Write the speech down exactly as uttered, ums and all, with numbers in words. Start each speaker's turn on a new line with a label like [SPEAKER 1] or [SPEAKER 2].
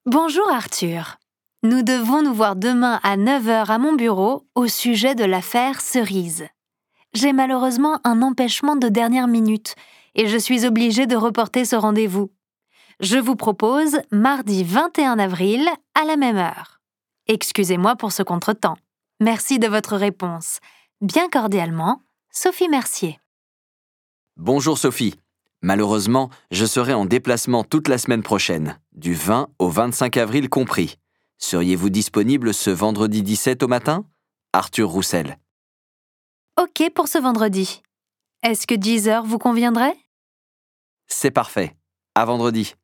[SPEAKER 1] Bonjour Arthur. Nous devons nous voir demain à neuf heures à mon bureau au sujet de l'affaire Cerise. J'ai malheureusement un empêchement de dernière minute et je suis obligée de reporter ce rendez-vous. Je vous propose mardi vingt et un avril à la même heure. Excusez-moi pour ce contretemps. Merci de votre réponse. Bien cordialement, Sophie Mercier.
[SPEAKER 2] Bonjour Sophie. Malheureusement, je serai en déplacement toute la semaine prochaine, du vingt au vingt-cinq avril compris. Seriez-vous disponible ce vendredi dix-sept au matin? Arthur Roussel.
[SPEAKER 1] OK pour ce vendredi. Est-ce que dix heures vous conviendrait?
[SPEAKER 2] C'est parfait. À vendredi.